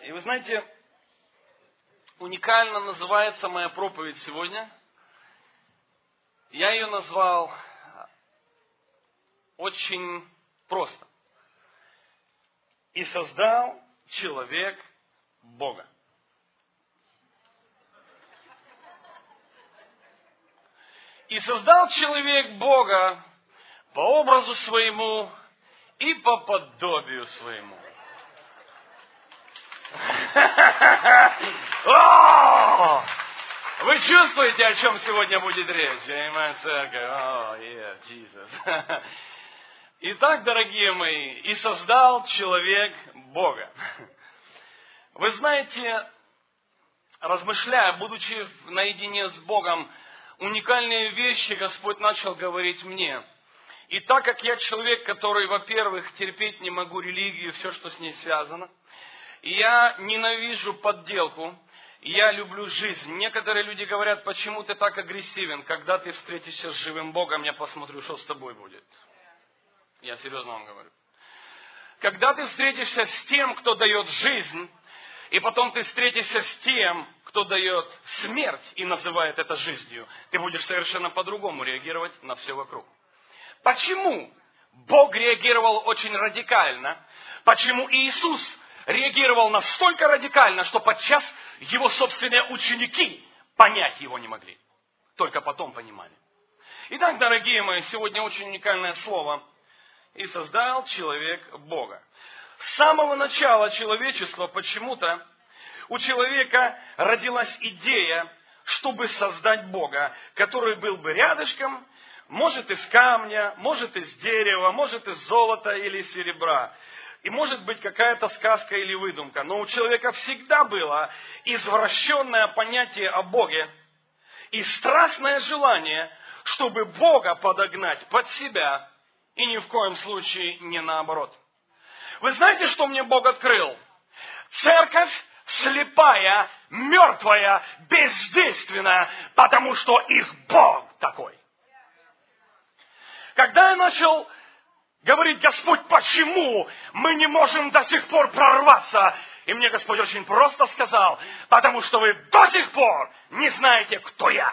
И вы знаете, уникально называется моя проповедь сегодня. Я ее назвал очень просто. «И создал человек Бога». «И создал человек Бога по образу своему и по подобию своему». Вы чувствуете, о чем сегодня будет речь? Аминь, церковь. Jesus. Итак, дорогие мои, и создал человек Бога. Вы знаете, размышляя, будучи наедине с Богом, уникальные вещи Господь начал говорить мне. И так как я человек, который, во-первых, терпеть не могу религию, все, что с ней связано, я ненавижу подделку, я люблю жизнь. Некоторые люди говорят, почему ты так агрессивен? Когда ты встретишься с живым Богом, я посмотрю, что с тобой будет. Я серьезно вам говорю. Когда ты встретишься с тем, кто дает жизнь, и потом ты встретишься с тем, кто дает смерть и называет это жизнью, ты будешь совершенно по-другому реагировать на все вокруг. Почему Бог реагировал очень радикально? Почему Иисус реагировал настолько радикально, что подчас его собственные ученики понять его не могли? Только потом понимали. Итак, дорогие мои, сегодня очень уникальное слово. «И создал человек Бога». С самого начала человечества почему-то у человека родилась идея, чтобы создать Бога, который был бы рядышком, может из камня, может из дерева, может из золота или серебра. И может быть какая-то сказка или выдумка. Но у человека всегда было извращенное понятие о Боге и страстное желание, чтобы Бога подогнать под себя, и ни в коем случае не наоборот. Вы знаете, что мне Бог открыл? Церковь слепая, мертвая, бездейственная, потому что их Бог такой. Когда я начал говорить: Господь, почему мы не можем до сих пор прорваться? И мне Господь очень просто сказал: потому что вы до сих пор не знаете, кто я.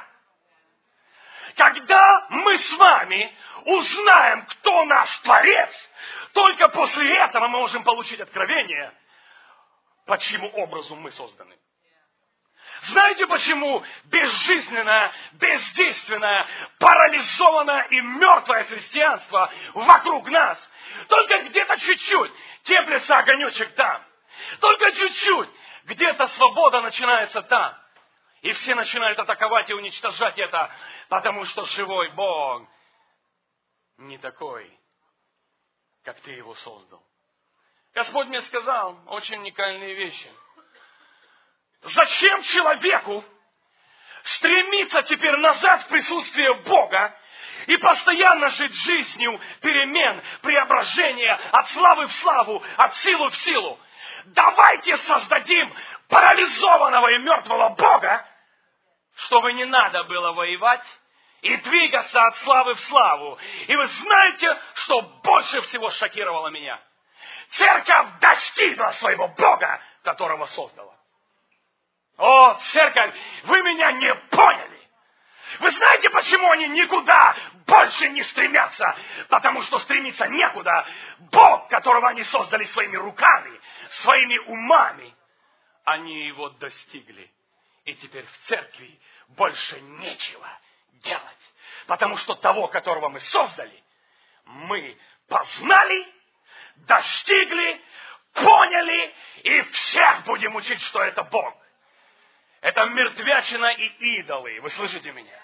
Когда мы с вами узнаем, кто наш Творец, только после этого мы можем получить откровение, по чьему образу мы созданы. Знаете, почему безжизненное, бездейственное, парализованное и мертвое христианство вокруг нас? Только где-то чуть-чуть теплится огонечек там. Только чуть-чуть где-то свобода начинается там. И все начинают атаковать и уничтожать это, потому что живой Бог не такой, как ты его создал. Господь мне сказал очень уникальные вещи. Зачем человеку стремиться теперь назад в присутствие Бога и постоянно жить жизнью перемен, преображения, от славы в славу, от силы в силу? Давайте создадим парализованного и мертвого Бога, чтобы не надо было воевать и двигаться от славы в славу. И вы знаете, что больше всего шокировало меня? Церковь достигла своего Бога, которого создала. О, церковь, вы меня не поняли. Вы знаете, почему они никуда больше не стремятся? Потому что стремиться некуда. Бог, которого они создали своими руками, своими умами, они его достигли. И теперь в церкви больше нечего делать. Потому что того, которого мы создали, мы познали, достигли, поняли, и всех будем учить, что это Бог. Это мертвячина и идолы. Вы слышите меня?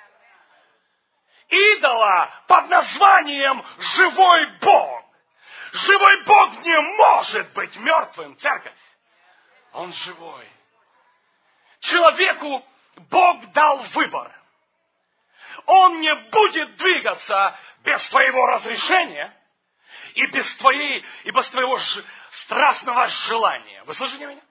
Идола под названием «Живой Бог». Живой Бог не может быть мертвым, церковь. Он живой. Человеку Бог дал выбор. Он не будет двигаться без твоего разрешения и без твоего страстного желания. Вы слышите меня?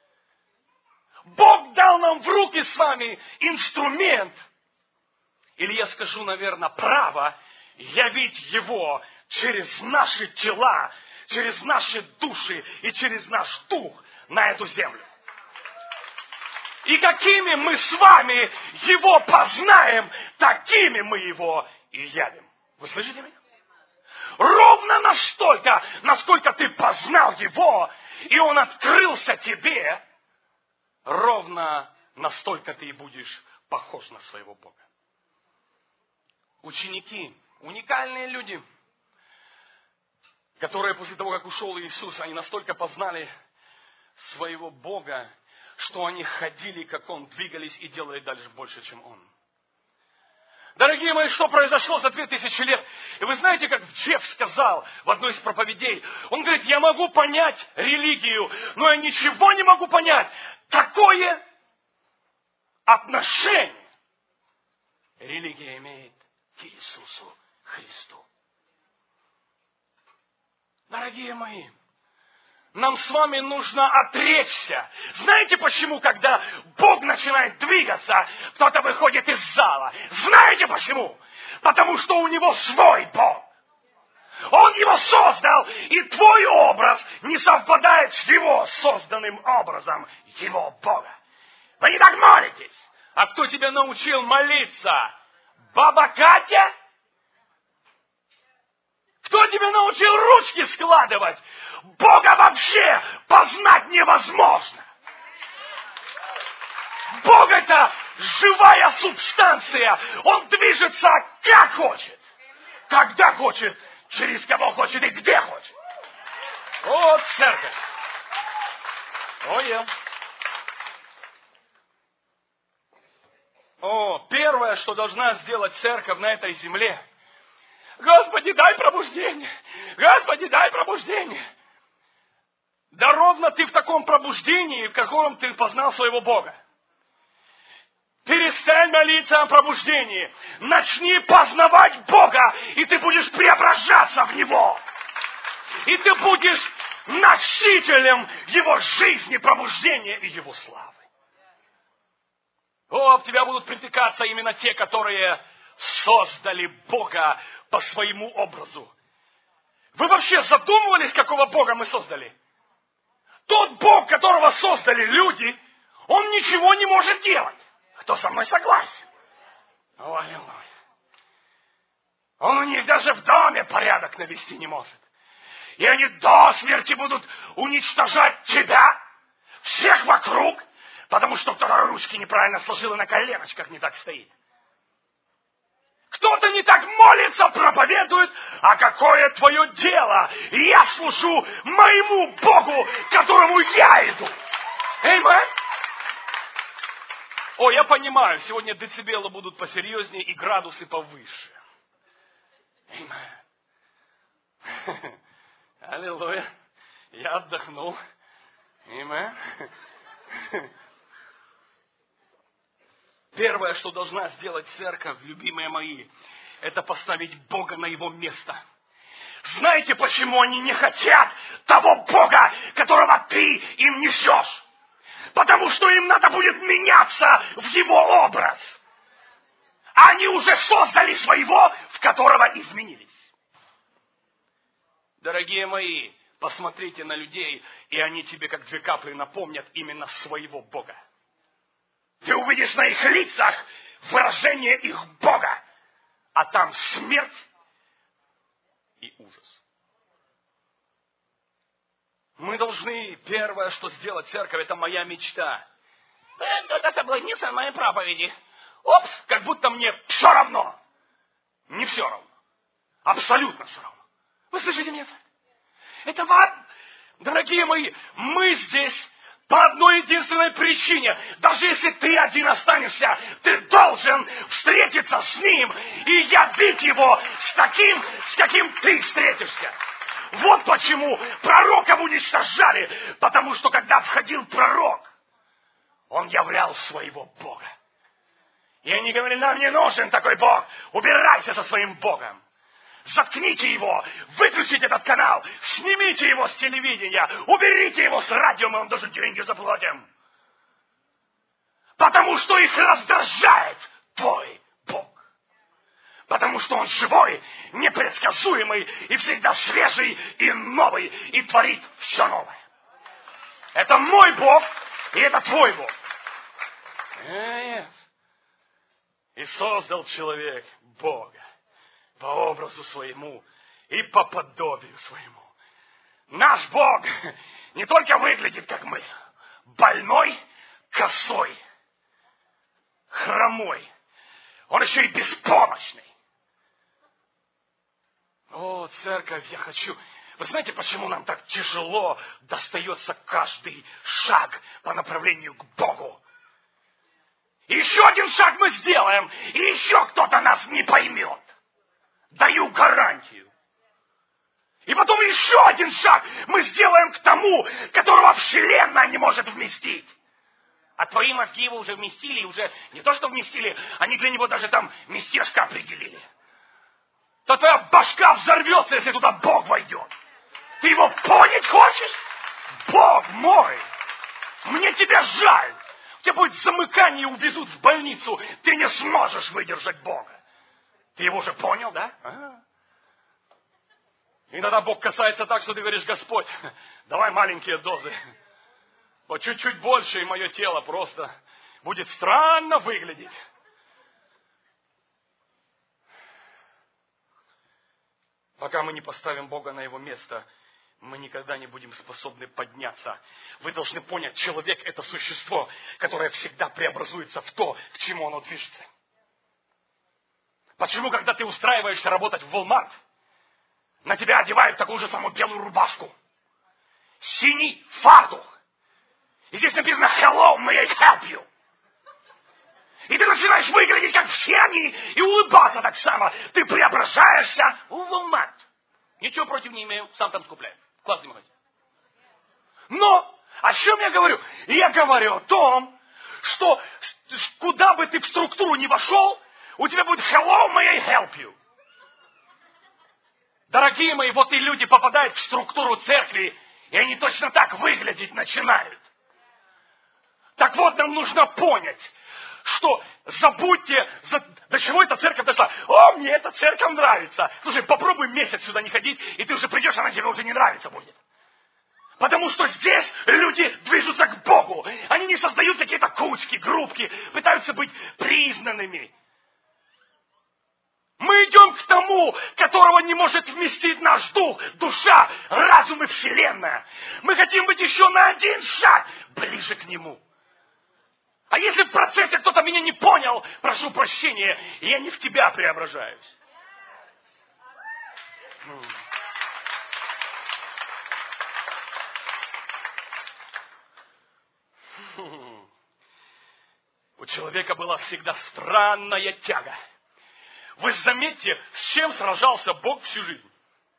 Бог дал нам в руки с вами инструмент, или я скажу, наверное, право явить Его через наши тела, через наши души и через наш дух на эту землю. И какими мы с вами Его познаем, такими мы Его и явим. Вы слышите меня? Ровно настолько, насколько ты познал Его, и Он открылся тебе, ровно настолько ты и будешь похож на своего Бога. Ученики, уникальные люди, которые после того, как ушел Иисус, они настолько познали своего Бога, что они ходили, как Он, двигались и делали дальше больше, чем Он. Дорогие мои, что произошло за 2000 лет? И вы знаете, как Джефф сказал в одной из проповедей, он говорит, я могу понять религию, но я ничего не могу понять. Какое отношение религия имеет к Иисусу Христу? Дорогие мои, нам с вами нужно отречься. Знаете почему, когда Бог начинает двигаться, кто-то выходит из зала? Знаете почему? Потому что у Него свой Бог. Он его создал, и твой образ не совпадает с Его созданным образом Его Бога. Вы не так молитесь. А кто тебя научил молиться? Баба Катя? Кто тебя научил ручки складывать? Бога вообще познать невозможно. Бог — это живая субстанция. Он движется как хочет, когда хочет, через кого хочет и где хочет. Вот церковь. Первое, что должна сделать церковь на этой земле. Господи, дай пробуждение. Господи, дай пробуждение. Да ровно ты в таком пробуждении, в котором ты познал своего Бога. Перестань молиться о пробуждении. Начни познавать Бога, и ты будешь преображаться в Него. И ты будешь носителем Его жизни, пробуждения и Его славы. В тебя будут притыкаться именно те, которые создали Бога по своему образу. Вы вообще задумывались, какого Бога мы создали? Тот Бог, которого создали люди, Он ничего не может делать. Кто со мной согласен? Аллилуйя. Он у них даже в доме порядок навести не может. И они до смерти будут уничтожать тебя, всех вокруг, потому что кто-то ручки неправильно сложил и на коленочках не так стоит. Кто-то не так молится, проповедует, а какое твое дело? Я служу моему Богу, к которому я иду. Аминь. Я понимаю, сегодня децибелы будут посерьезнее и градусы повыше. Аминь. Аллилуйя. Я отдохнул. Аминь. Первое, что должна сделать церковь, любимые мои, это поставить Бога на Его место. Знаете, почему они не хотят того Бога, которого ты им несешь? Потому что им надо будет меняться в Его образ. Они уже создали своего, в которого изменились. Дорогие мои, посмотрите на людей, и они тебе, как две капли, напомнят именно своего Бога. Ты увидишь на их лицах выражение их Бога, а там смерть и ужас. Мы должны, первое, что сделать церковь, это моя мечта. Кто-то соблазнился на моей проповеди. Как будто мне все равно. Не все равно. Абсолютно все равно. Вы слышите меня? Это вам, дорогие мои, мы здесь по одной единственной причине. Даже если ты один останешься, ты должен встретиться с Ним и явить Его с таким, с каким ты встретишься. Вот почему пророков уничтожали. Потому что когда входил пророк, он являл своего Бога. И они говорили, нам не нужен такой Бог. Убирайся со своим Богом. Заткните его, выключите этот канал, снимите его с телевидения, уберите его с радио, мы вам даже деньги заплатим. Потому что их раздражает твой Бог. Потому что Он живой, непредсказуемый и всегда свежий и новый, и творит все новое. Это мой Бог, и это твой Бог. Нет. И создал человек Бога по образу своему и по подобию своему. Наш Бог не только выглядит, как мы, больной, косой, хромой. Он еще и беспомощный. О, церковь, я хочу... Вы знаете, почему нам так тяжело достается каждый шаг по направлению к Богу? И еще один шаг мы сделаем, и еще кто-то нас не поймет. Даю гарантию. И потом еще один шаг мы сделаем к тому, которого Вселенная не может вместить. А твои мозги его уже вместили, и уже не то, что вместили, они для него даже там местечко определили. То твоя башка взорвется, если туда Бог войдет. Ты его понять хочешь? Бог мой! Мне тебя жаль! У тебя будет замыкание, увезут в больницу. Ты не сможешь выдержать Бога. Ты его уже понял, да? Иногда Бог касается так, что ты говоришь: Господь, давай маленькие дозы. Вот чуть-чуть больше, и мое тело просто будет странно выглядеть. Пока мы не поставим Бога на его место, мы никогда не будем способны подняться. Вы должны понять, человек – это существо, которое всегда преобразуется в то, к чему оно движется. Почему, когда ты устраиваешься работать в Walmart, на тебя одевают такую же самую белую рубашку, синий фартук, и здесь написано «Hello, may I help you?» И ты начинаешь выглядеть, как все они, и улыбаться так само. Ты преображаешься в Walmart. Ничего против не имею, сам там скупляю. Классный магазин. Но, о чем я говорю? Я говорю о том, что куда бы ты в структуру не вошел, у тебя будет «Hello, may I help you?» Дорогие мои, вот и люди попадают в структуру церкви, и они точно так выглядеть начинают. Так вот, нам нужно понять, что забудьте, до чего эта церковь дошла. О, мне эта церковь нравится. Слушай, попробуй месяц сюда не ходить, и ты уже придешь, она тебе уже не нравится будет. Потому что здесь люди движутся к Богу. Они не создают какие-то кучки, группки, пытаются быть признанными. Мы идем к тому, которого не может вместить наш дух, душа, разум и вселенная. Мы хотим быть еще на один шаг ближе к нему. А если в процессе кто-то меня не понял, прошу прощения, я не в тебя преображаюсь. У человека была всегда странная тяга. Вы заметьте, с чем сражался Бог всю жизнь.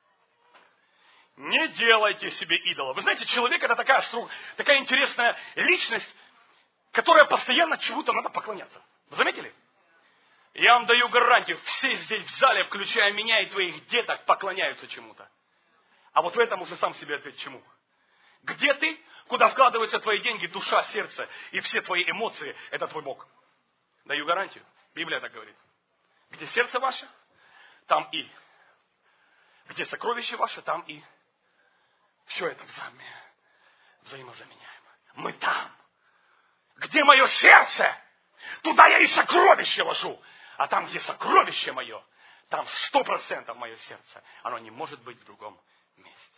Не делайте себе идола. Вы знаете, человек — это такая интересная личность, которая постоянно чему-то надо поклоняться. Вы заметили? Я вам даю гарантию, все здесь в зале, включая меня и твоих деток, поклоняются чему-то. А вот в этом уже сам себе ответь чему. Где ты, куда вкладываются твои деньги, душа, сердце и все твои эмоции, это твой Бог. Даю гарантию. Библия так говорит. Где сердце ваше, там и. Где сокровище ваше, там и. Все это взаимозаменяемо. Мы там. Где мое сердце, туда я и сокровище ложу. А там, где сокровище мое, там 100% мое сердце. Оно не может быть в другом месте.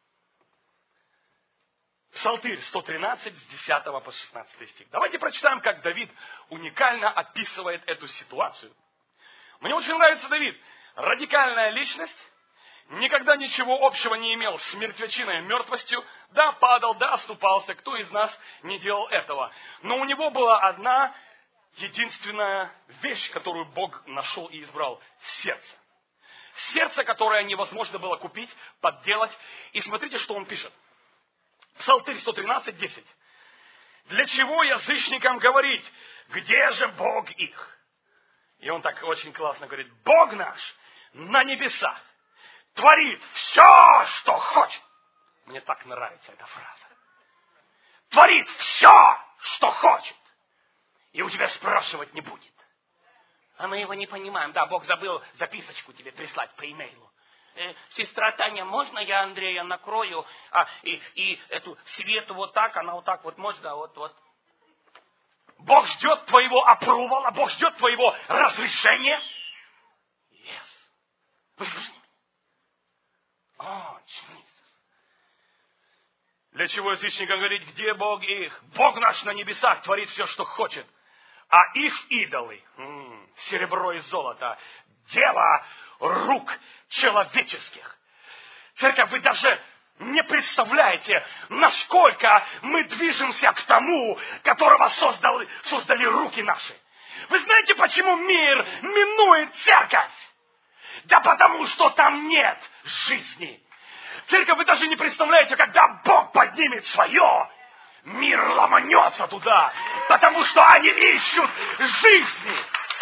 Псалтырь 113, с 10 по 16 стих. Давайте прочитаем, как Давид уникально описывает эту ситуацию. Мне очень нравится Давид. Радикальная личность, никогда ничего общего не имел с мертвечиной, мертвостью. Да, падал, да, оступался. Кто из нас не делал этого? Но у него была одна единственная вещь, которую Бог нашел и избрал. Сердце. Сердце, которое невозможно было купить, подделать. И смотрите, что он пишет. Псалтырь 113, 10. «Для чего язычникам говорить, где же Бог их?» И он так очень классно говорит: Бог наш на небесах творит все, что хочет. Мне так нравится эта фраза. Творит все, что хочет. И у тебя спрашивать не будет. А мы его не понимаем. Да, Бог забыл записочку тебе прислать по имейлу. Сестра Таня, можно я Андрея накрою? И эту Свету вот так, она вот так вот, можно, вот. Бог ждет твоего апрувала, Бог ждет твоего разрешения. Yes. Вы слышите меня? О, Jesus. Для чего язычникам говорить, где Бог их? Бог наш на небесах творит все, что хочет. А их идолы, серебро и золото, дело рук человеческих. Церковь, вы даже не представляете, насколько мы движемся к тому, которого создали руки наши. Вы знаете, почему мир минует церковь? Да потому что там нет жизни. Церковь, вы даже не представляете, когда Бог поднимет свое, мир ломанется туда, потому что они ищут жизни.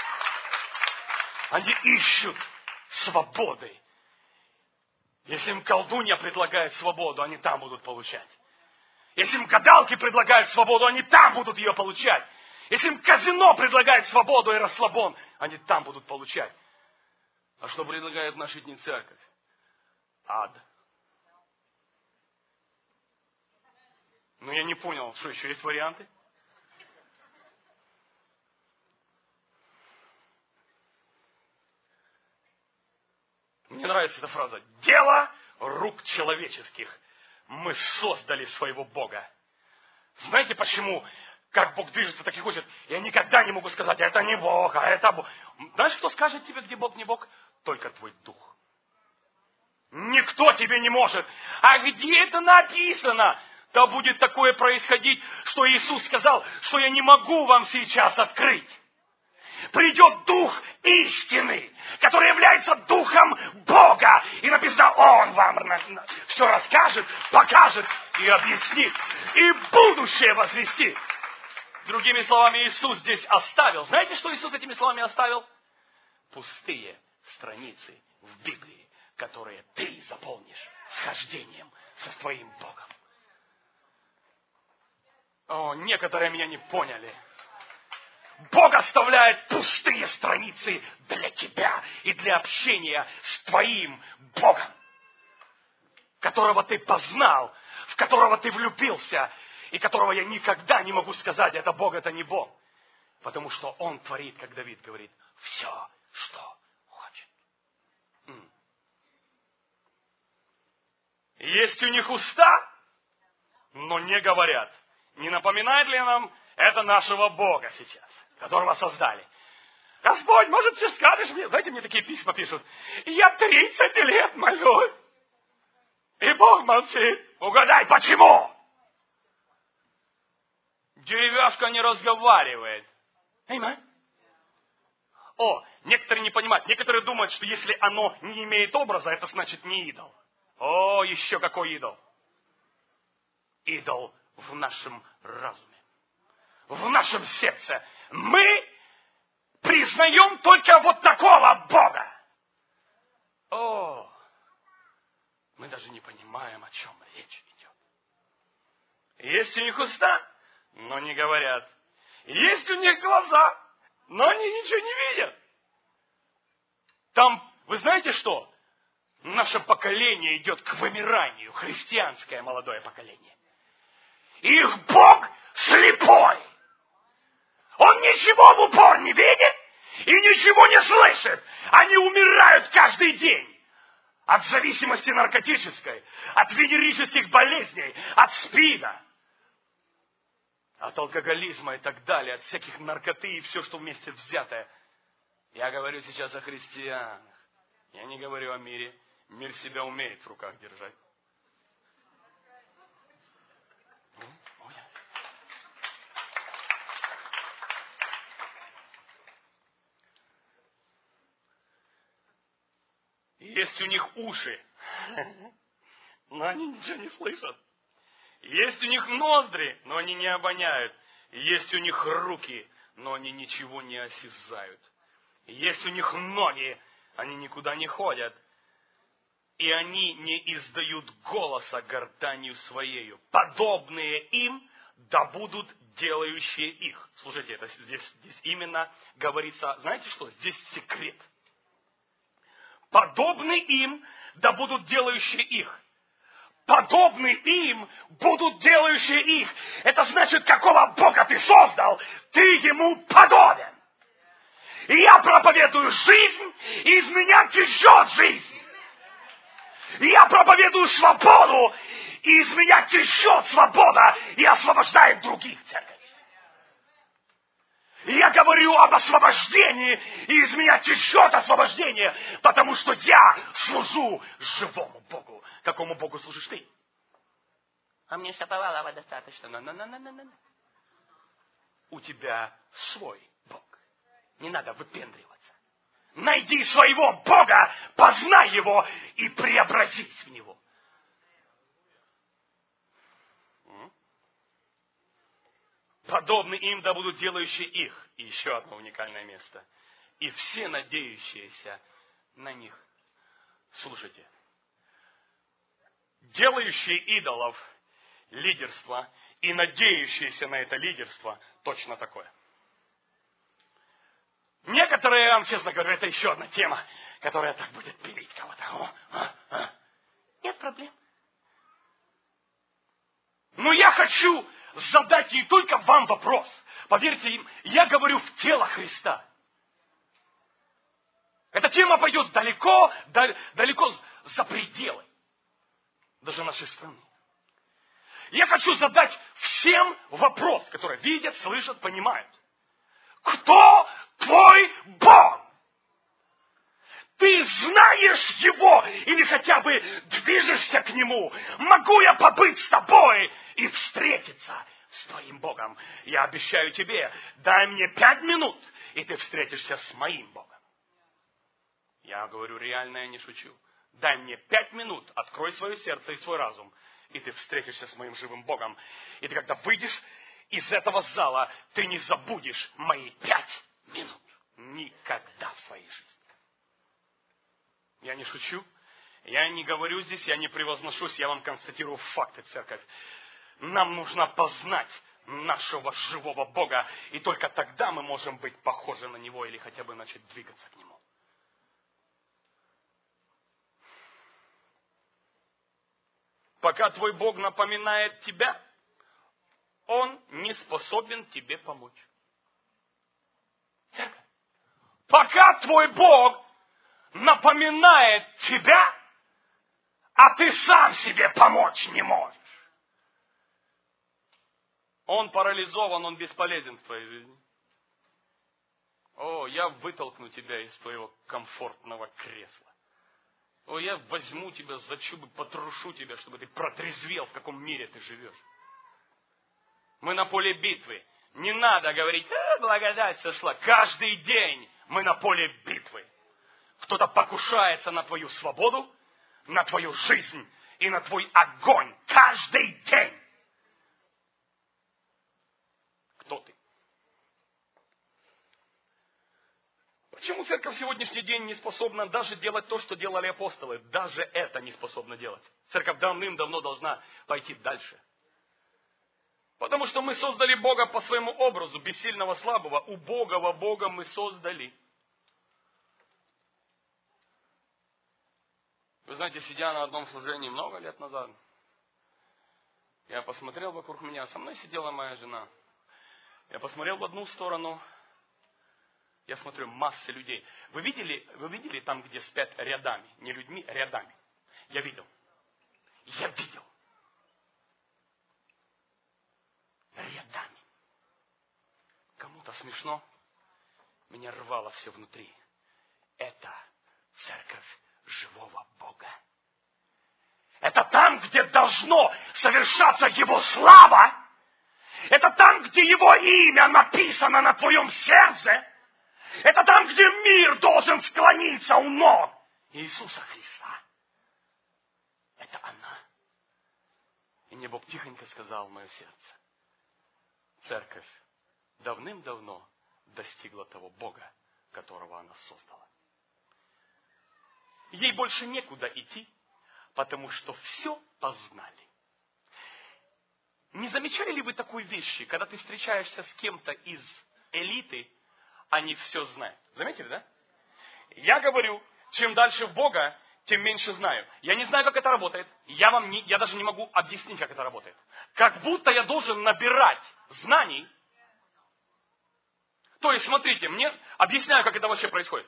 Они ищут свободы. Если им колдунья предлагает свободу, они там будут получать. Если им гадалки предлагают свободу, они там будут ее получать. Если им казино предлагает свободу и расслабон, они там будут получать. А что предлагает в наши дни церковь? Ад. Ну, я не понял, что еще есть варианты? Мне нравится эта фраза. Дело рук человеческих. Мы создали своего Бога. Знаете почему? Как Бог движется, так и хочет. Я никогда не могу сказать, это не Бог, а это Бог. Знаешь, кто скажет тебе, где Бог, не Бог? Только твой дух. Никто тебе не может. А где это написано? Да будет такое происходить, что Иисус сказал, что я не могу вам сейчас открыть. Придет Дух истины, который является Духом Бога. И написано, Он вам все расскажет, покажет и объяснит. И будущее возвестит. Другими словами, Иисус здесь оставил. Знаете, что Иисус этими словами оставил? Пустые страницы в Библии, которые ты заполнишь схождением со твоим Богом. О, некоторые меня не поняли. Бог оставляет пустые страницы для тебя и для общения с твоим Богом, которого ты познал, в которого ты влюбился, и которого я никогда не могу сказать, это Бог, это не Бог. Потому что Он творит, как Давид говорит, все, что хочет. Есть у них уста, но не говорят. Не напоминает ли нам это нашего Бога сейчас, которого создали? Господь, может, ты скажешь мне? Знаете, мне такие письма пишут. Я 30 лет молюсь, и Бог молчит. Угадай, почему? Деревяшка не разговаривает. Понимаете? О, некоторые не понимают. Некоторые думают, что если оно не имеет образа, это значит не идол. О, еще какой идол. Идол в нашем разуме, в нашем сердце. Мы признаем только вот такого Бога. О, мы даже не понимаем, о чем речь идет. Есть у них уста, но не говорят. Есть у них глаза, но они ничего не видят. Там, вы знаете что? Наше поколение идет к вымиранию, христианское молодое поколение. Их Бог слепой. Он ничего в упор не видит и ничего не слышит. Они умирают каждый день. От зависимости наркотической, от венерических болезней, от СПИДа, от алкоголизма и так далее, от всяких наркоты и все, что вместе взятое. Я говорю сейчас о христианах. Я не говорю о мире. Мир себя умеет в руках держать. Есть у них уши, но они ничего не слышат. Есть у них ноздри, но они не обоняют. Есть у них руки, но они ничего не осязают. Есть у них ноги, они никуда не ходят. И они не издают голоса гортанью своею. Подобные им, да будут делающие их. Слушайте, это здесь именно говорится, знаете что? Здесь секрет. Подобны им, да будут делающие их. Подобны им будут делающие их. Это значит, какого Бога ты создал, ты ему подобен. И я проповедую жизнь, и из меня течет жизнь. И я проповедую свободу, и из меня течет свобода, и освобождает других, церковь. И я говорю об освобождении, и из меня течет освобождение, потому что я служу живому Богу. Какому Богу служишь ты? А мне Шаповалова достаточно. У тебя свой Бог. Не надо выпендриваться. Найди своего Бога, познай Его и преобразись в Него. Подобны им, да будут делающие их. И еще одно уникальное место. И все надеющиеся на них. Слушайте. Делающие идолов лидерство и надеющиеся на это лидерство точно такое. Некоторые, я вам честно говорю, это еще одна тема, которая так будет пилить кого-то. Нет проблем. Но я хочу задать не только вам вопрос. Поверьте им, я говорю в тело Христа. Эта тема пойдет далеко за пределы даже нашей страны. Я хочу задать всем вопрос, который видят, слышат, понимают. Кто твой Бог? Ты знаешь Его или хотя бы движешься к Нему? Могу я побыть с тобой и встретиться с твоим Богом? Я обещаю тебе, дай мне 5 минут, и ты встретишься с моим Богом. Я говорю реально, я не шучу. Дай мне 5 минут, открой свое сердце и свой разум, и ты встретишься с моим живым Богом. И ты когда выйдешь из этого зала, ты не забудешь мои 5 минут. Никогда в своей жизни. Я не шучу, я не говорю здесь, я не превозношусь, я вам констатирую факты, церковь. Нам нужно познать нашего живого Бога, и только тогда мы можем быть похожи на Него или хотя бы начать двигаться к Нему. Пока твой Бог напоминает тебя, Он не способен тебе помочь. Церковь. Пока твой Бог напоминает тебя, а ты сам себе помочь не можешь. Он парализован, он бесполезен в твоей жизни. О, я вытолкну тебя из твоего комфортного кресла. О, я возьму тебя за чубы, потрушу тебя, чтобы ты протрезвел, в каком мире ты живешь. Мы на поле битвы. Не надо говорить, благодать сошла. Каждый день мы на поле битвы. Кто-то покушается на твою свободу, на твою жизнь и на твой огонь. Каждый день. Кто ты? Почему церковь в сегодняшний день не способна даже делать то, что делали апостолы? Даже это не способна делать. Церковь давным-давно должна пойти дальше. Потому что мы создали Бога по своему образу, бессильного, слабого. Убогого Бога мы создали. Вы знаете, сидя на одном служении много лет назад, я посмотрел вокруг меня, со мной сидела моя жена. Я посмотрел в одну сторону, я смотрю, массы людей. Вы видели там, где спят рядами? Не людьми, рядами. Я видел. Рядами. Кому-то смешно. Меня рвало все внутри. Это церковь живого Бога. Это там, где должно совершаться Его слава. Это там, где Его имя написано на твоем сердце. Это там, где мир должен склониться у ног Иисуса Христа. Это она. И мне Бог тихонько сказал в мое сердце. Церковь давным-давно достигла того Бога, которого она создала. Ей больше некуда идти, потому что все познали. Не замечали ли вы такой вещи, когда ты встречаешься с кем-то из элиты, они все знают? Заметили, да? Я говорю, чем дальше в Бога, тем меньше знаю. Я не знаю, как это работает. Я даже не могу объяснить, как это работает. Как будто я должен набирать знаний. То есть, смотрите, мне объясняю, как это вообще происходит.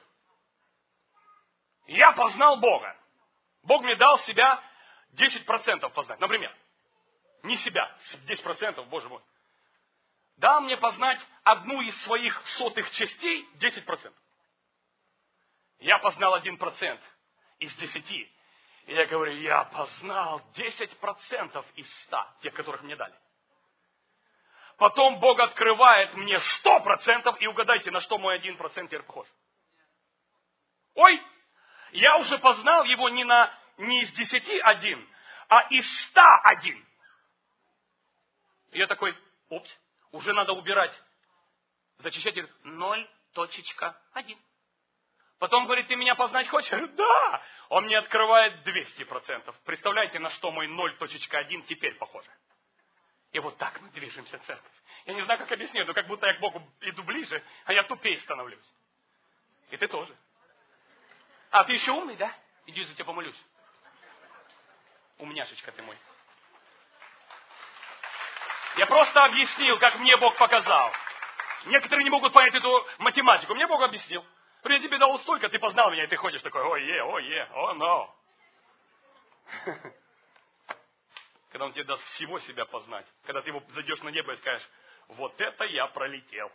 Я познал Бога. Бог мне дал себя 10% познать. Например, не себя, 10%, Боже мой. Дал мне познать одну из своих сотых частей 10%. Я познал 1% из 10. И я говорю, я познал 10% из 100, тех, которых мне дали. Потом Бог открывает мне 100%, и угадайте, на что мой 1% теперь похож. Ой, я уже познал его не из 10 один, а из 100 один. И я такой, опс, уже надо убирать. Зачищатель 0.1. Потом говорит, ты меня познать хочешь? Я говорю, да. Он мне открывает 200%. Представляете, на что мой 0.1 теперь похоже? И вот так мы движемся в церковь. Я не знаю, как объяснить, но как будто я к Богу иду ближе, а я тупее становлюсь. И ты тоже. А ты еще умный, да? Иди за тебя помолюсь. Умняшечка ты мой. Я просто объяснил, как мне Бог показал. Некоторые не могут понять эту математику. Мне Бог объяснил. Я тебе дал столько, ты познал меня, и ты ходишь такой, о, но. Когда Он тебе даст всего себя познать. Когда ты его зайдешь на небо и скажешь, вот это я пролетел.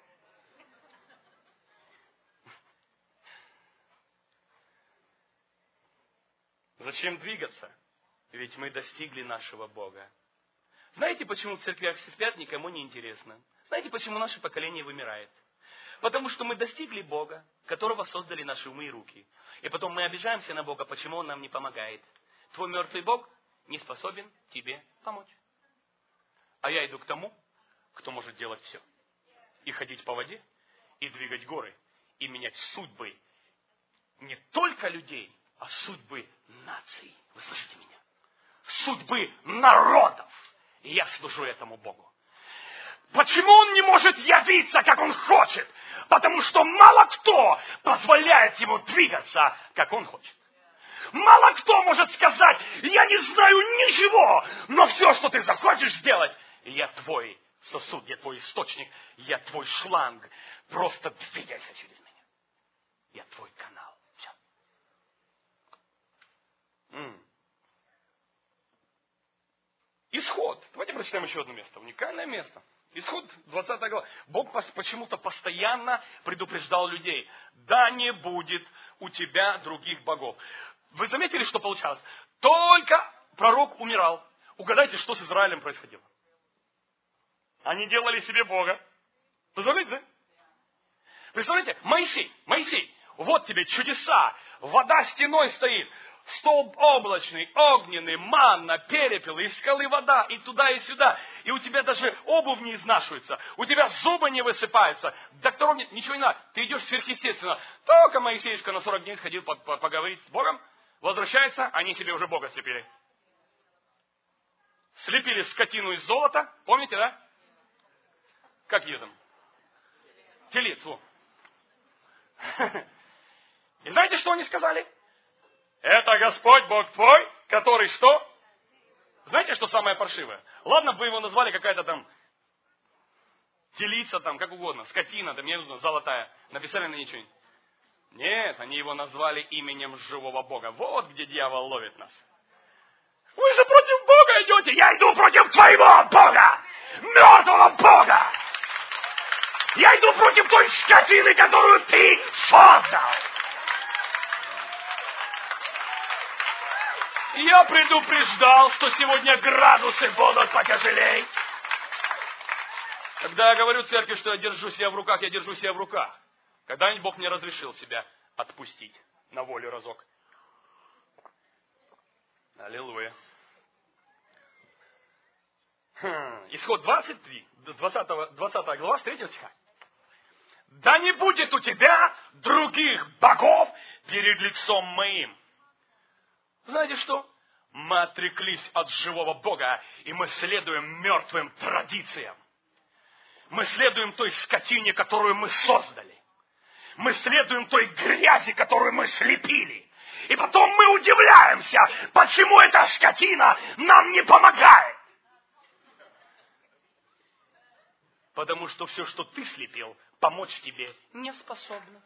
Зачем двигаться? Ведь мы достигли нашего Бога. Знаете, почему в церквях все спят, никому не интересно? Знаете, почему наше поколение вымирает? Потому что мы достигли Бога, которого создали наши умы и руки. И потом мы обижаемся на Бога, почему Он нам не помогает. Твой мертвый Бог не способен тебе помочь. А я иду к тому, кто может делать все. И ходить по воде, и двигать горы, и менять судьбы не только людей, а судьбы наций. Вы слышите меня? Судьбы народов. И я служу этому Богу. Почему Он не может явиться, как Он хочет? Потому что мало кто позволяет Ему двигаться, как Он хочет. Мало кто может сказать, я не знаю ничего, но все, что ты захочешь сделать, я твой сосуд, я твой источник, я твой шланг. Просто двигайся через меня. Я твой канал. Все. Исход. Давайте прочитаем еще одно место. Уникальное место. Исход 20 глава. Бог почему-то постоянно предупреждал людей. Да не будет у тебя других богов. Вы заметили, что получалось? Только пророк умирал. Угадайте, что с Израилем происходило. Они делали себе Бога. Представляете, да? Представляете, Моисей, вот тебе чудеса. Вода стеной стоит. Столб облачный, огненный, манна, перепел, из скалы вода, и туда, и сюда. И у тебя даже обувь не изнашивается. У тебя зубы не высыпаются. Докторов нет, ничего не надо. Ты идешь сверхъестественно. Только Моисеюшка на 40 дней сходил поговорить с Богом. Возвращается, они себе уже Бога слепили. Слепили скотину из золота. Помните, да? Как ее там? Телицу. И знаете, что они сказали? Это Господь Бог твой, который что? Знаете, что самое паршивое? Ладно бы его назвали какая-то там телица, там, как угодно, скотина, там, мне нужно, золотая. Написали на ничего. Нет, они его назвали именем живого Бога. Вот где дьявол ловит нас. Вы же против Бога идете. Я иду против твоего Бога. Мертвого Бога. Я иду против той скотины, которую ты создал. Я предупреждал, что сегодня градусы будут потяжелей. Когда я говорю церкви, что я держу себя в руках, я держу себя в руках. Когда-нибудь Бог мне разрешил себя отпустить на волю разок. Аллилуйя. Исход 23, 20 глава, с 3 стиха. Да не будет у тебя других богов перед лицом моим. Знаете что? Мы отреклись от живого Бога, и мы следуем мертвым традициям. Мы следуем той скотине, которую мы создали. Мы следуем той грязи, которую мы слепили. И потом мы удивляемся, почему эта скотина нам не помогает. Потому что все, что ты слепил, помочь тебе не способно.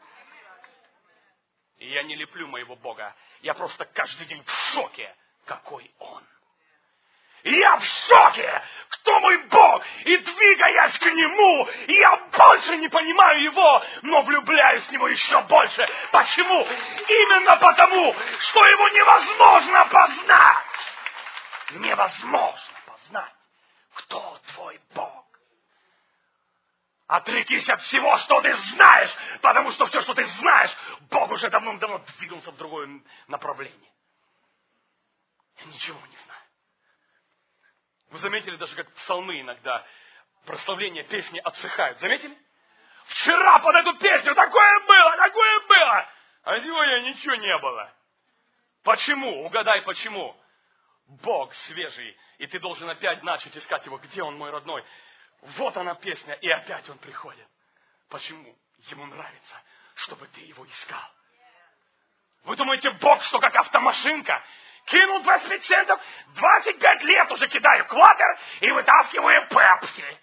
И я не леплю моего Бога. Я просто каждый день в шоке, какой Он. И я в шоке, кто мой Бог. И двигаясь к Нему, я больше не понимаю Его, но влюбляюсь в Него еще больше. Почему? Именно потому, что Его невозможно познать. Невозможно познать, кто твой Бог. Отрекись от всего, что ты знаешь, потому что все, что ты знаешь, Бог уже давно-давно двигался в другое направление. Я ничего не знаю. Вы заметили даже, как псалмы иногда, прославления песни отсыхают. Заметили? Вчера под эту песню такое было, а сегодня ничего не было. Почему? Угадай, почему? Бог свежий, и ты должен опять начать искать Его. Где Он, мой родной? Вот она песня, и опять Он приходит. Почему? Ему нравится, чтобы ты Его искал. Вы думаете, Бог, что как автомашинка? Кинул 25 центов, 25 лет уже кидаю квадр и вытаскиваю пепси.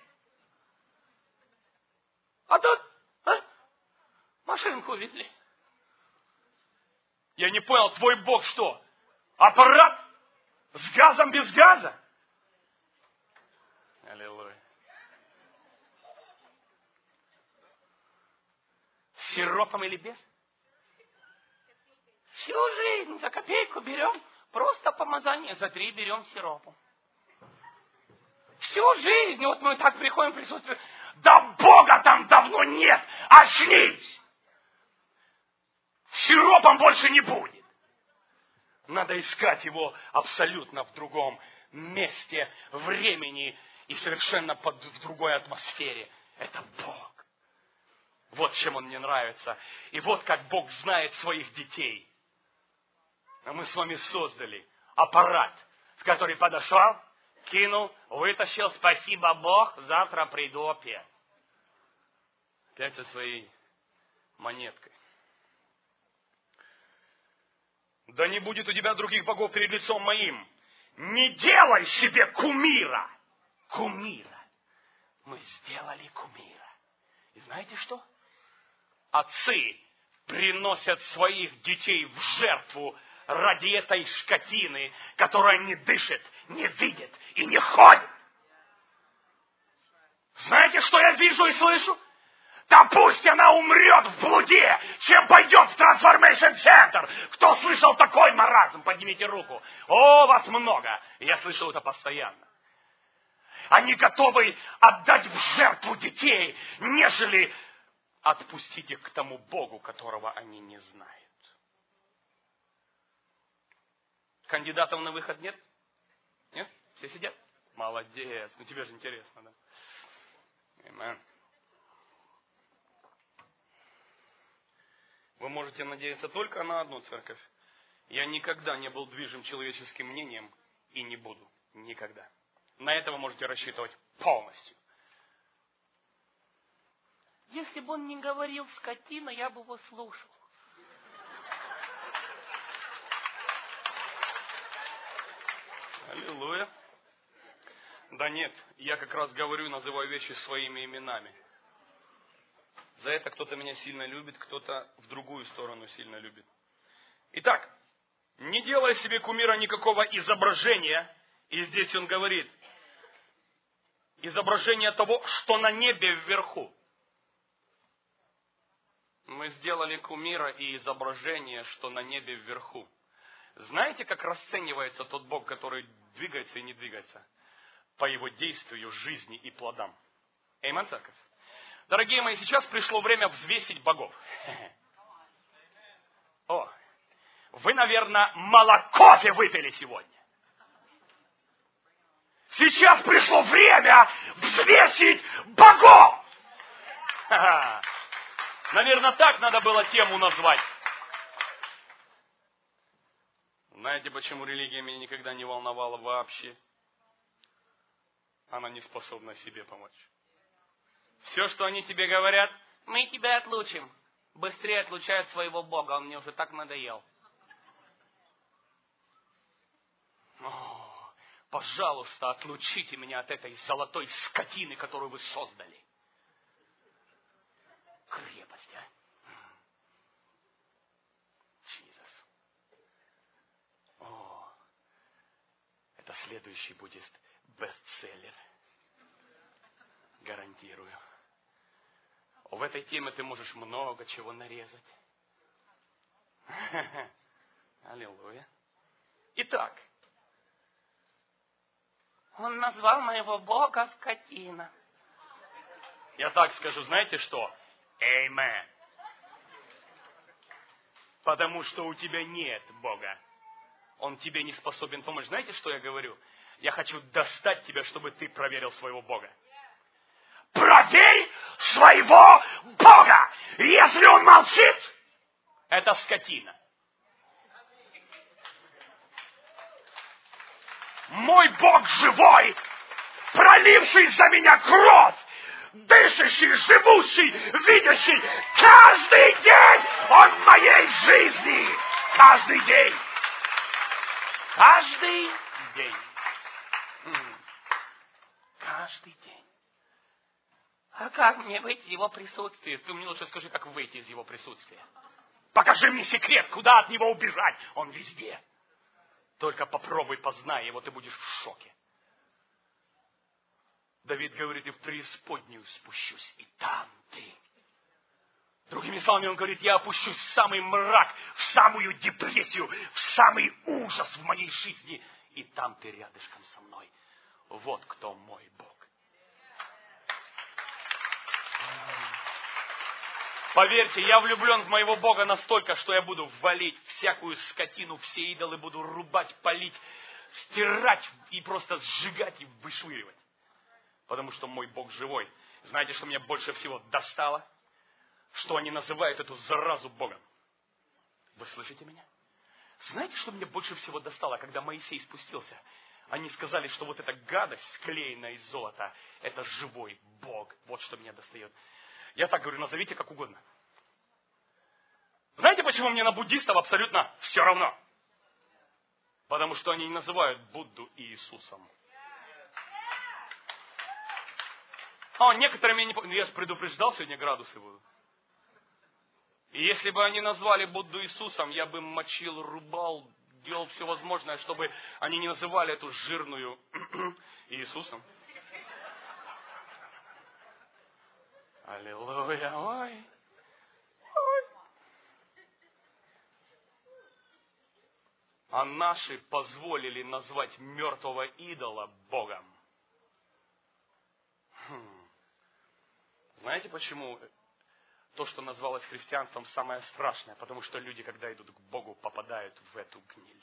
А тут машинку увезли. Я не понял, твой Бог что? Аппарат? С газом, без газа? Аллилуйя. С сиропом или без? Всю жизнь за копейку берем, просто помазание, за 3 берем сиропом. Всю жизнь, вот мы так приходим в присутствие, да Бога там давно нет, очнись! Сиропом больше не будет. Надо искать Его абсолютно в другом месте, времени и совершенно в другой атмосфере. Это Бог. Вот чем Он мне нравится. И вот как Бог знает своих детей. А мы с вами создали аппарат, в который подошел, кинул, вытащил, спасибо Бог, завтра приду опять. Опять со своей монеткой. Да не будет у тебя других богов перед лицом моим. Не делай себе кумира. Кумира. Мы сделали кумира. И знаете что? Отцы приносят своих детей в жертву ради этой скотины, которая не дышит, не видит и не ходит. Знаете, что я вижу и слышу? Да пусть она умрет в блуде, чем пойдет в Transformation Center. Кто слышал такой маразм? Поднимите руку. О, вас много. Я слышал это постоянно. Они готовы отдать в жертву детей, нежели отпустить их к тому Богу, которого они не знают. Кандидатов на выход нет? Нет? Все сидят? Молодец. Ну тебе же интересно, да? Аминь. Вы можете надеяться только на одну церковь. Я никогда не был движим человеческим мнением и не буду. Никогда. На это вы можете рассчитывать полностью. Если бы он не говорил скотина, я бы его слушал. Аллилуйя. Да нет, я как раз говорю, называю вещи своими именами. За это кто-то меня сильно любит, кто-то в другую сторону сильно любит. Итак, не делай себе кумира никакого изображения. И здесь он говорит, изображение того, что на небе вверху. Мы сделали кумира и изображение, что на небе вверху. Знаете, как расценивается тот Бог, который двигается и не двигается? По его действию, жизни и плодам. Аминь, церковь. Дорогие мои, сейчас пришло время взвесить богов. О, вы, наверное, мало кофе выпили сегодня. Сейчас пришло время взвесить богов. Наверное, так надо было тему назвать. Знаете, почему религия меня никогда не волновала вообще? Она не способна себе помочь. Все, что они тебе говорят, мы тебя отлучим. Быстрее отлучают своего Бога, он мне уже так надоел. О, пожалуйста, отлучите меня от этой золотой скотины, которую вы создали. Крепость, а? Иисус. О, это следующий будет бестселлер. Гарантирую. В этой теме ты можешь много чего нарезать. Аллилуйя. Итак, он назвал моего Бога скотина. Я так скажу, знаете что? Amen. Потому что у тебя нет Бога. Он тебе не способен помочь. Знаете, что я говорю? Я хочу достать тебя, чтобы ты проверил своего Бога. Проверь своего Бога! Если он молчит, это скотина. Мой Бог живой, проливший за меня кровь, дышащий, живущий, видящий каждый день он в моей жизни. Каждый день. Каждый день. Каждый день. А как мне выйти из его присутствия? Ты мне лучше скажи, как выйти из его присутствия. Покажи мне секрет, куда от него убежать. Он везде. Только попробуй, познай его, ты будешь в шоке. Давид говорит, и в преисподнюю спущусь, и там ты. Другими словами, он говорит, я опущусь в самый мрак, в самую депрессию, в самый ужас в моей жизни, и там ты рядышком со мной. Вот кто мой Бог. Поверьте, я влюблен в моего Бога настолько, что я буду валить всякую скотину, все идолы буду рубать, палить, стирать и просто сжигать и вышвыривать. Потому что мой Бог живой. Знаете, что меня больше всего достало? Что они называют эту заразу Богом. Вы слышите меня? Знаете, что меня больше всего достало, когда Моисей спустился? Они сказали, что вот эта гадость, склеенная из золота, это живой Бог. Вот что меня достает. Я так говорю, назовите как угодно. Знаете, почему мне на буддистов абсолютно все равно? Потому что они не называют Будду Иисусом. Некоторые меня не помнят. Я же предупреждал, сегодня градусы будут. И если бы они назвали Будду Иисусом, я бы мочил, рубал, делал все возможное, чтобы они не называли эту жирную Иисусом. Аллилуйя, ой. А наши позволили назвать мертвого идола Богом. Знаете, почему то, что называлось христианством, самое страшное? Потому что люди, когда идут к Богу, попадают в эту гниль.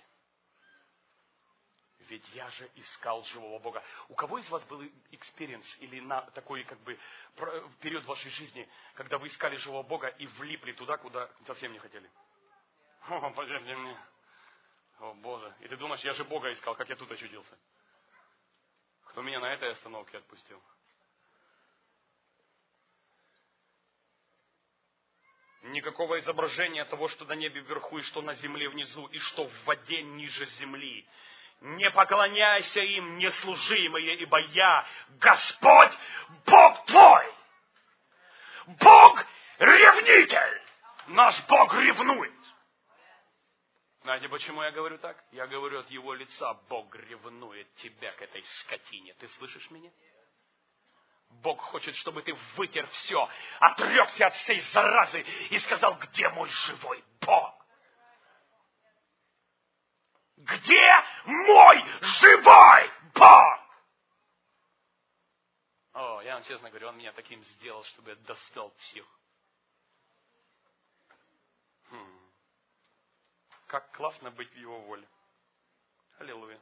Ведь я же искал живого Бога. У кого из вас был экспириенс или такой период в вашей жизни, когда вы искали живого Бога и влипли туда, куда совсем не хотели? Поверьте мне. О, Боже. И ты думаешь, я же Бога искал, как я тут очутился? Кто меня на этой остановке отпустил? Никакого изображения того, что на небе вверху, и что на земле внизу, и что в воде ниже земли. Не поклоняйся им, не служи им, ибо я, Господь, Бог твой. Бог ревнитель. Наш Бог ревнует. Знаете, почему я говорю так? Я говорю от его лица. Бог ревнует тебя к этой скотине. Ты слышишь меня? Бог хочет, чтобы ты вытер все, отрекся от всей заразы и сказал, где мой живой Бог? Где мой живой Бог? Я вам честно говорю, он меня таким сделал, чтобы я достал всех. Как классно быть в его воле. Аллилуйя.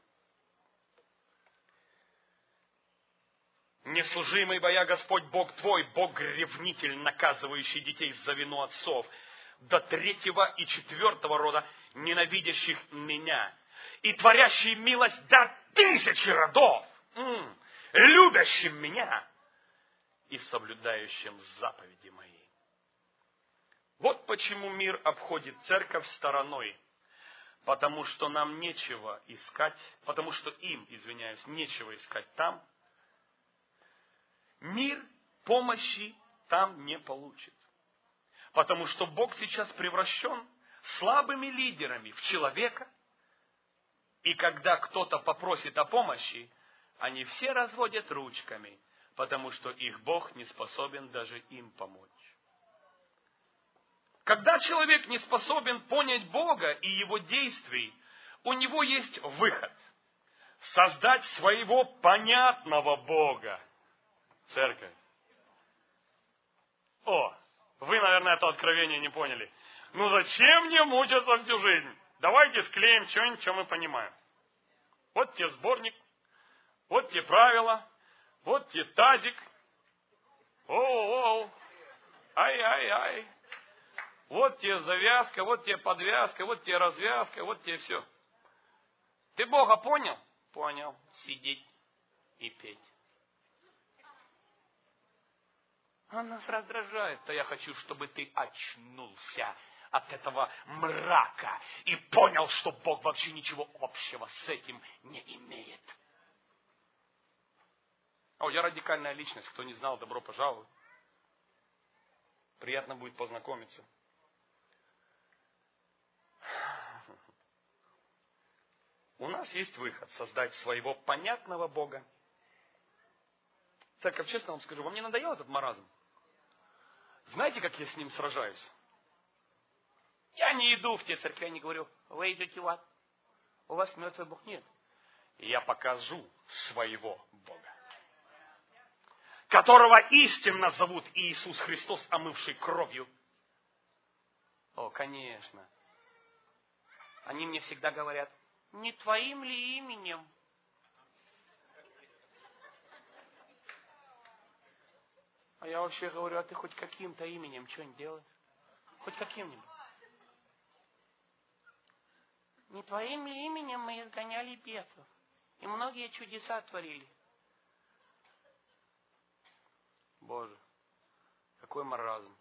Не служи им, ибо я Господь Бог твой, Бог-ревнитель, наказывающий детей за вину отцов, до 3-го и 4-го рода, ненавидящих меня, и творящий милость до 1000 родов, любящим меня и соблюдающим заповеди мои. Вот почему мир обходит церковь стороной. потому что нам нечего искать, потому что им, нечего искать там, мир помощи там не получит. Потому что Бог сейчас превращен слабыми лидерами в человека, и когда кто-то попросит о помощи, они все разводят ручками, потому что их Бог не способен даже им помочь. Когда человек не способен понять Бога и Его действий, у него есть выход. Создать своего понятного Бога. Церковь. Вы, наверное, это откровение не поняли. Ну зачем мне мучиться всю жизнь? Давайте склеим что-нибудь, что мы понимаем. Вот тебе сборник, вот тебе правила, вот тебе тазик. Оу-оу, ай-ай-ай. Вот тебе завязка, вот тебе подвязка, вот тебе развязка, вот тебе все. Ты Бога понял? Понял. Сидеть и петь. Он нас раздражает. Да я хочу, чтобы ты очнулся от этого мрака и понял, что Бог вообще ничего общего с этим не имеет. Я радикальная личность. Кто не знал, добро пожаловать. Приятно будет познакомиться. У нас есть выход создать своего понятного Бога. Церковь, честно вам скажу, вам не надоел этот маразм? Знаете, как я с ним сражаюсь? Я не иду в те церкви, я не говорю, вы идете в ад. У вас мертвый Бог нет. Я покажу своего Бога, которого истинно зовут Иисус Христос, омывший кровью. Конечно. Они мне всегда говорят, не твоим ли именем? А я вообще говорю, а ты хоть каким-то именем что-нибудь делаешь? Хоть каким-нибудь. Не твоим ли именем мы изгоняли бесов? И многие чудеса творили. Боже, какой маразм.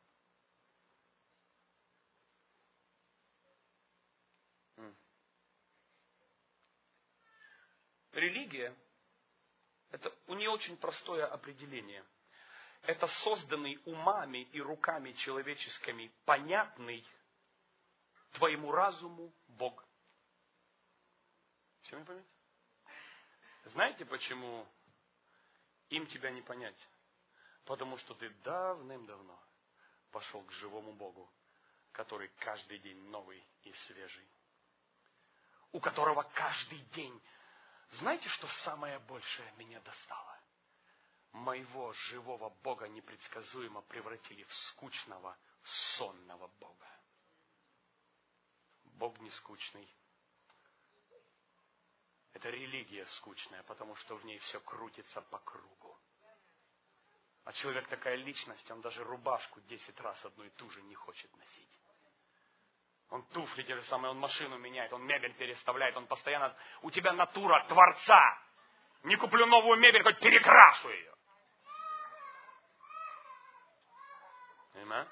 Религия, у нее очень простое определение. Это созданный умами и руками человеческими, понятный твоему разуму Бог. Все мне понять? Знаете, почему им тебя не понять? Потому что ты давным-давно пошел к живому Богу, который каждый день новый и свежий. У которого каждый день. Знаете, что самое большее меня достало? Моего живого Бога непредсказуемо превратили в скучного, сонного Бога. Бог не скучный. Это религия скучная, потому что в ней все крутится по кругу. А человек такая личность, он даже рубашку 10 раз одну и ту же не хочет носить. Он туфли те же самые, он машину меняет, он мебель переставляет, он постоянно... У тебя натура Творца. Не куплю новую мебель, хоть перекрашу ее. Понимаешь?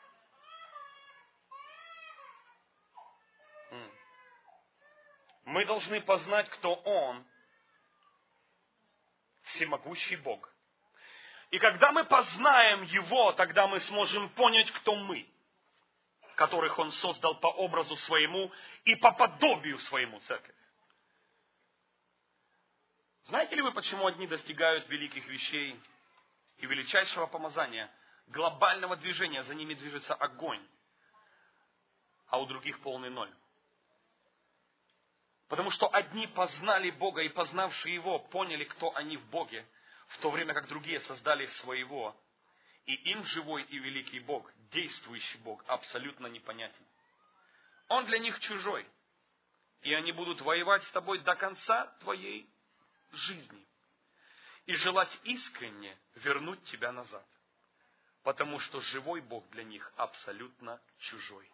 Мы должны познать, кто Он, всемогущий Бог. И когда мы познаем Его, тогда мы сможем понять, кто мы, которых Он создал по образу своему и по подобию своему, церковь. Знаете ли вы, почему одни достигают великих вещей и величайшего помазания, глобального движения, за ними движется огонь, а у других полный ноль? Потому что одни познали Бога и, познавшие Его, поняли, кто они в Боге, в то время как другие создали своего. И им живой и великий Бог, действующий Бог, абсолютно непонятен. Он для них чужой. И они будут воевать с тобой до конца твоей жизни. И желать искренне вернуть тебя назад. Потому что живой Бог для них абсолютно чужой.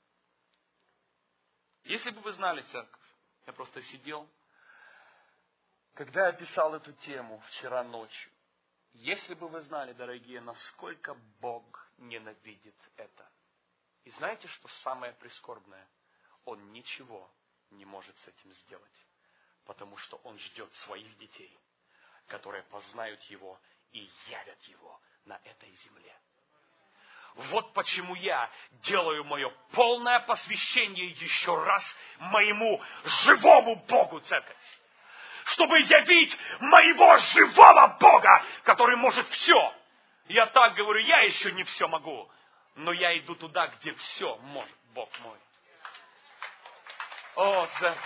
Если бы вы знали, церковь, я просто сидел, когда я писал эту тему вчера ночью, если бы вы знали, дорогие, насколько Бог ненавидит это. И знаете, что самое прискорбное? Он ничего не может с этим сделать, потому что Он ждет своих детей, которые познают Его и явят Его на этой земле. Вот почему я делаю мое полное посвящение еще раз моему живому Богу, церковь. Чтобы явить моего живого Бога, который может все. Я так говорю, я еще не все могу, но я иду туда, где все может Бог мой. О, церковь.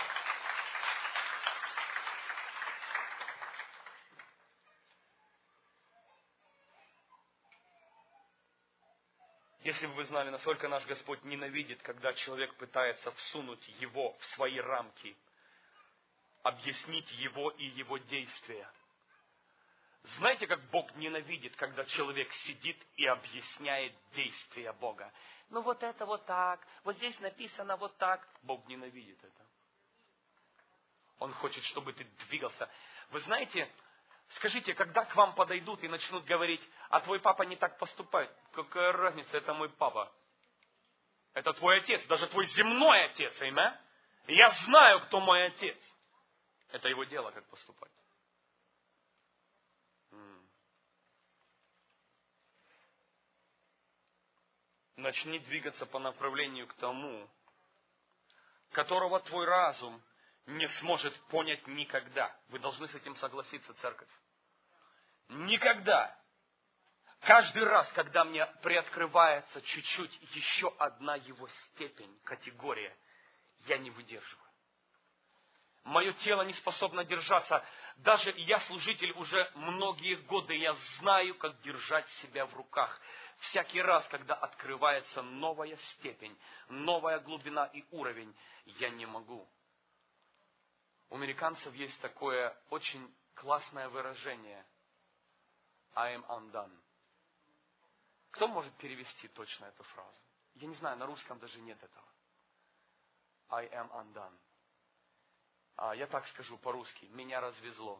Если бы вы знали, насколько наш Господь ненавидит, когда человек пытается всунуть Его в свои рамки, объяснить Его и Его действия. Знаете, как Бог ненавидит, когда человек сидит и объясняет действия Бога? Ну вот это вот так, вот здесь написано вот так. Бог ненавидит это. Он хочет, чтобы ты двигался. Вы знаете, скажите, когда к вам подойдут и начнут говорить, а твой папа не так поступает, какая разница, это мой папа. Это твой отец, даже твой земной отец, имя. Я знаю, кто мой отец. Это его дело, как поступать. Начни двигаться по направлению к тому, которого твой разум не сможет понять никогда. Вы должны с этим согласиться, церковь. Никогда. Каждый раз, когда мне приоткрывается чуть-чуть еще одна его степень, категория, я не выдерживаю. Мое тело не способно держаться. Даже я служитель уже многие годы, я знаю, как держать себя в руках. Всякий раз, когда открывается новая степень, новая глубина и уровень, я не могу. У американцев есть такое очень классное выражение. I am undone. Кто может перевести точно эту фразу? Я не знаю, на русском даже нет этого. I am undone. Я так скажу по-русски. Меня развезло.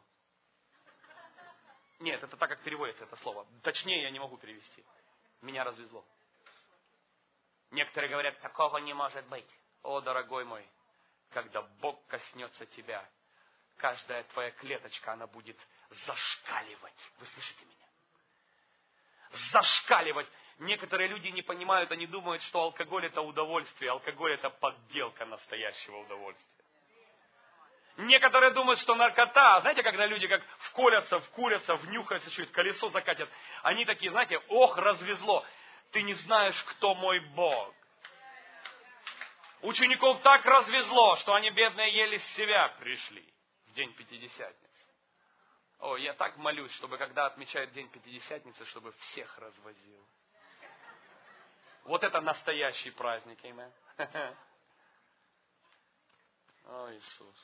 Нет, это так, как переводится это слово. Точнее, я не могу перевести. Меня развезло. Некоторые говорят, такого не может быть. О, дорогой мой, когда Бог коснется тебя, каждая твоя клеточка, она будет зашкаливать. Вы слышите меня? Зашкаливать. Некоторые люди не понимают, они думают, что алкоголь это удовольствие. Алкоголь это подделка настоящего удовольствия. Некоторые думают, что наркота, знаете, когда люди как вкурятся, внюхаются, чуть колесо закатят, они такие, знаете, ох, развезло. Ты не знаешь, кто мой Бог. Учеников так развезло, что они, бедные, еле с себя пришли в день Пятидесятницы. О, я так молюсь, чтобы когда отмечают день Пятидесятницы, чтобы всех развозил. Вот это настоящий праздник, аминь. О, Иисус.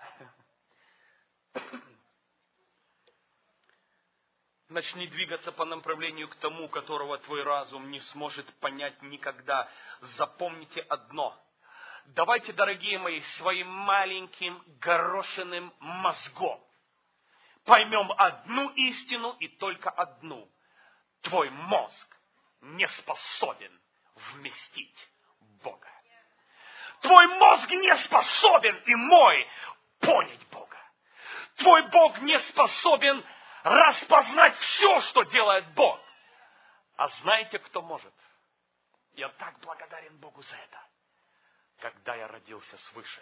Начни двигаться по направлению к тому, которого твой разум не сможет понять никогда. Запомните одно. Давайте, дорогие мои, своим маленьким горошиным мозгом поймем одну истину и только одну. Твой мозг не способен вместить Бога. Твой мозг не способен, и мой, понять Бога. Твой Бог не способен распознать все, что делает Бог. А знаете, кто может? Я так благодарен Богу за это. Когда я родился свыше,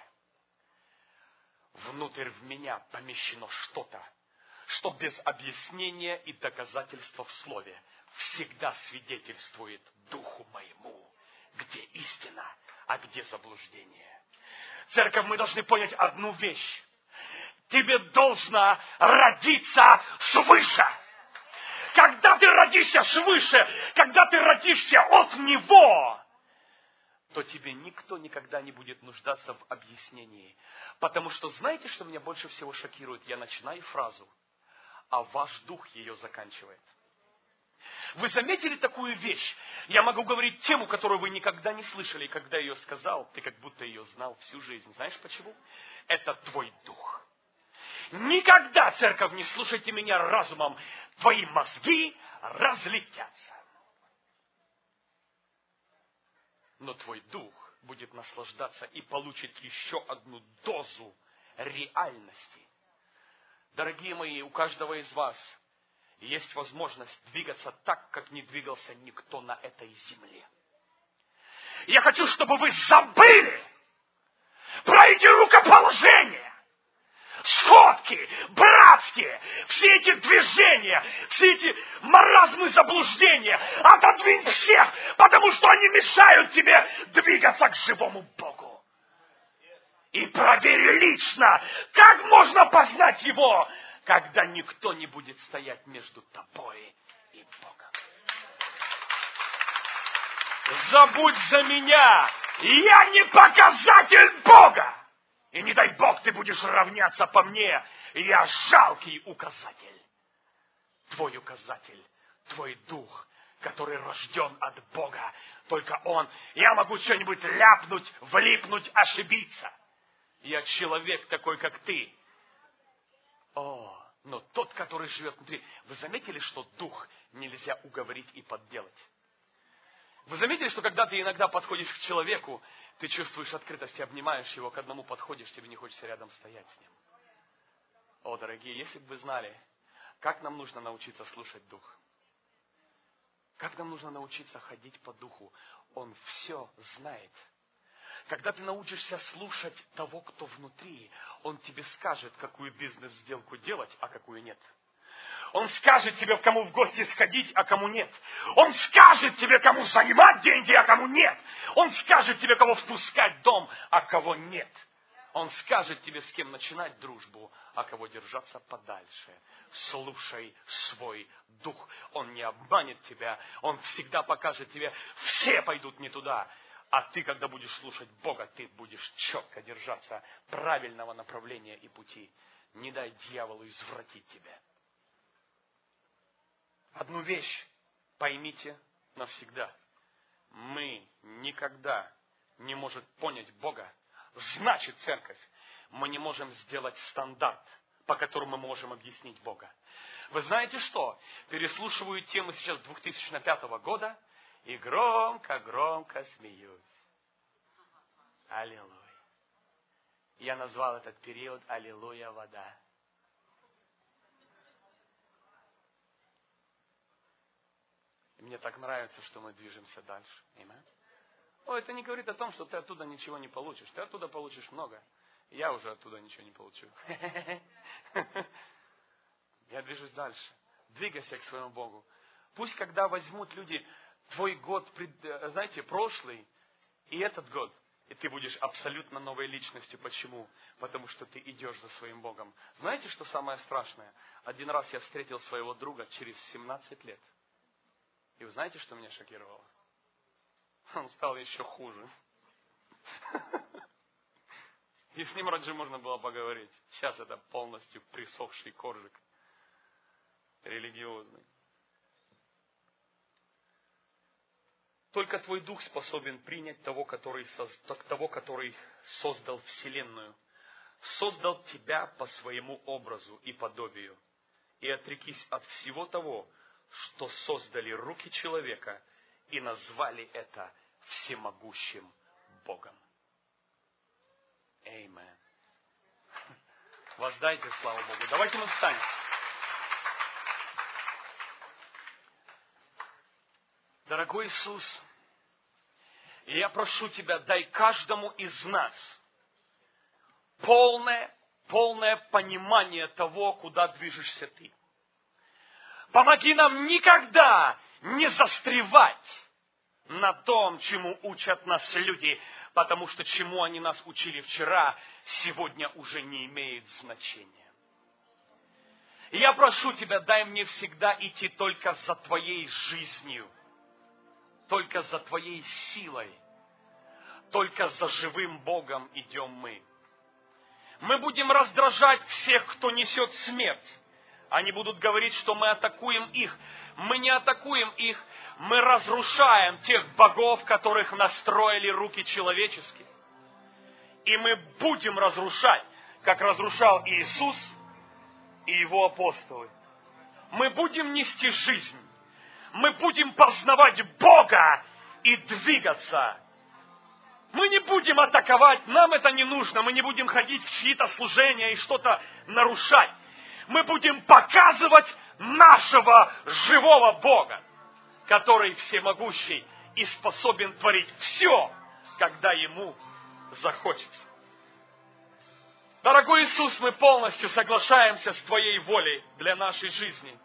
внутрь в меня помещено что-то, что без объяснения и доказательства в слове всегда свидетельствует духу моему, где истина, а где заблуждение. Церковь, мы должны понять одну вещь. Тебе должно родиться свыше. Когда ты родишься свыше, когда ты родишься от Него, то тебе никто никогда не будет нуждаться в объяснении. Потому что знаете, что меня больше всего шокирует? Я начинаю фразу, а ваш дух ее заканчивает. Вы заметили такую вещь? Я могу говорить тему, которую вы никогда не слышали. И когда я ее сказал, ты как будто ее знал всю жизнь. Знаешь почему? Это твой дух. Никогда, церковь, не слушайте меня разумом. Твои мозги разлетятся. Но твой дух будет наслаждаться и получит еще одну дозу реальности. Дорогие мои, у каждого из вас есть возможность двигаться так, как не двигался никто на этой земле. Я хочу, чтобы вы забыли про эти рукоположения, сходки, братские, все эти движения, все эти маразмы заблуждения. Отодвинь всех, потому что они мешают тебе двигаться к живому Богу. И проверь лично, как можно познать Его, когда никто не будет стоять между тобой и Богом. Забудь за меня, я не показатель Бога. И не дай Бог, ты будешь равняться по мне, я жалкий указатель. Твой указатель, твой дух, который рожден от Бога. Только Он. Я могу что-нибудь ляпнуть, влипнуть, ошибиться. Я человек такой, как ты. Но тот, который живет внутри. Вы заметили, что дух нельзя уговорить и подделать? Вы заметили, что когда ты иногда подходишь к человеку, ты чувствуешь открытость и обнимаешь его, к одному подходишь, тебе не хочется рядом стоять с ним. О, дорогие, если бы вы знали, как нам нужно научиться слушать дух. Как нам нужно научиться ходить по духу. Он все знает. Когда ты научишься слушать того, кто внутри, он тебе скажет, какую бизнес-сделку делать, а какую нет. Он скажет тебе, кому в гости сходить, а кому нет. Он скажет тебе, кому занимать деньги, а кому нет. Он скажет тебе, кого впускать в дом, а кого нет. Он скажет тебе, с кем начинать дружбу, а кого держаться подальше. Слушай свой дух. Он не обманет тебя. Он всегда покажет тебе, все пойдут не туда. А ты, когда будешь слушать Бога, ты будешь четко держаться правильного направления и пути. Не дай дьяволу извратить тебя. Одну вещь поймите навсегда. Мы никогда не можем понять Бога. Значит, церковь, мы не можем сделать стандарт, по которому мы можем объяснить Бога. Вы знаете что? Переслушиваю тему сейчас 2005 года и громко смеюсь. Аллилуйя. Я назвал этот период «Аллилуйя, вода». Мне так нравится, что мы движемся дальше. Это не говорит о том, что ты оттуда ничего не получишь. Ты оттуда получишь много. Я уже оттуда ничего не получу. Я движусь дальше. Двигайся к своему Богу. Пусть, когда возьмут люди твой год, знаете, прошлый и этот год, и ты будешь абсолютно новой личностью. Почему? Потому что ты идешь за своим Богом. Знаете, что самое страшное? Один раз я встретил своего друга через 17 лет. И вы знаете, что меня шокировало? Он стал еще хуже. И с ним раньше можно было поговорить. Сейчас это полностью присохший коржик. Религиозный. Только твой дух способен принять того, который создал Вселенную. Создал тебя по своему образу и подобию. И отрекись от всего того, что создали руки человека и назвали это всемогущим Богом. Аминь. Воздайте славу Богу. Давайте мы встанем. Дорогой Иисус, я прошу Тебя, дай каждому из нас полное понимание того, куда движешься Ты. Помоги нам никогда не застревать на том, чему учат нас люди, потому что чему они нас учили вчера, сегодня уже не имеет значения. Я прошу Тебя, дай мне всегда идти только за Твоей жизнью, только за Твоей силой, только за живым Богом идем мы. Мы будем раздражать всех, кто несет смерть. Они будут говорить, что мы атакуем их. Мы не атакуем их, мы разрушаем тех богов, которых настроили руки человеческие. И мы будем разрушать, как разрушал Иисус и Его апостолы. Мы будем нести жизнь. Мы будем познавать Бога и двигаться Мы не будем атаковать, нам это не нужно. Мы не будем ходить в чьи-то служения и что-то нарушать. Мы будем показывать нашего живого Бога, который всемогущий и способен творить все, когда Ему захочется. Дорогой Иисус, мы полностью соглашаемся с Твоей волей для нашей жизни.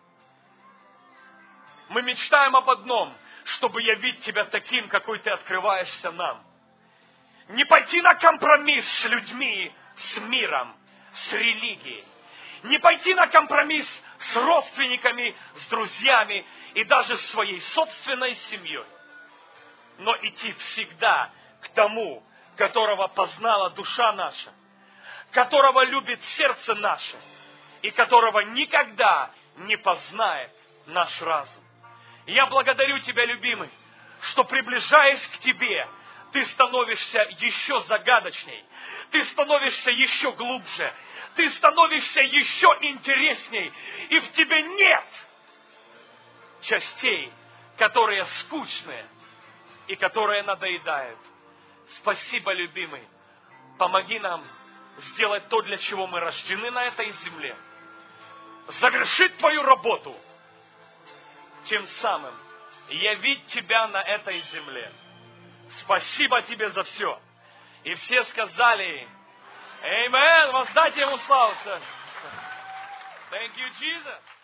Мы мечтаем об одном, чтобы явить Тебя таким, какой Ты открываешься нам. Не пойти на компромисс с людьми, с миром, с религией. Не пойти на компромисс с родственниками, с друзьями и даже с своей собственной семьей. Но идти всегда к тому, которого познала душа наша, которого любит сердце наше и которого никогда не познает наш разум. Я благодарю Тебя, любимый, что, приближаясь к Тебе, Ты становишься еще загадочней, Ты становишься еще глубже, Ты становишься еще интересней, и в Тебе нет частей, которые скучные и которые надоедают. Спасибо, любимый. Помоги нам сделать то, для чего мы рождены на этой земле. Завершить Твою работу, тем самым явить Тебя на этой земле. Спасибо Тебе за все. И все сказали: Amen. Воздайте Ему славу. Thank you, Jesus.